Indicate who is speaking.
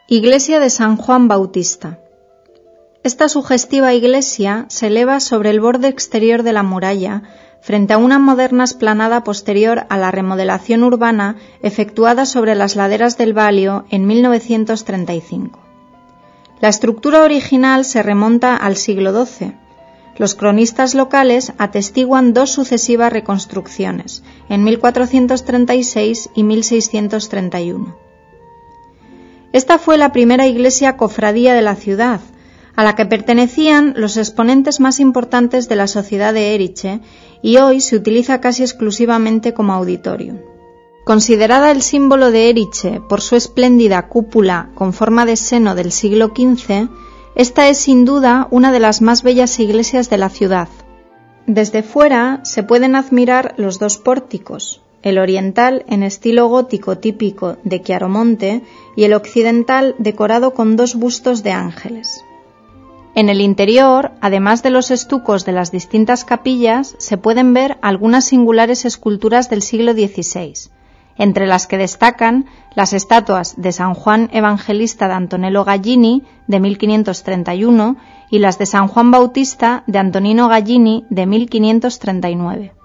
Speaker 1: Iglesia de San Juan Bautista. Esta sugestiva iglesia se eleva sobre el borde exterior de la muralla, frente a una moderna explanada posterior a la remodelación urbana efectuada sobre las laderas del Balio en 1935. La estructura original se remonta al siglo XII. Los cronistas locales atestiguan dos sucesivas reconstrucciones, en 1436 y 1631. Esta fue la primera iglesia cofradía de la ciudad, a la que pertenecían los exponentes más importantes de la sociedad de Erice, y hoy se utiliza casi exclusivamente como auditorium. Considerada el símbolo de Erice por su espléndida cúpula con forma de seno del siglo XV, esta es sin duda una de las más bellas iglesias de la ciudad. Desde fuera se pueden admirar los dos pórticos, el oriental en estilo gótico típico de Chiaromonte y el occidental decorado con dos bustos de ángeles. En el interior, además de los estucos de las distintas capillas, se pueden ver algunas singulares esculturas del siglo XVI, entre las que destacan las estatuas de San Juan Evangelista de Antonello Gallini de 1531 y las de San Juan Bautista de Antonino Gallini de 1539.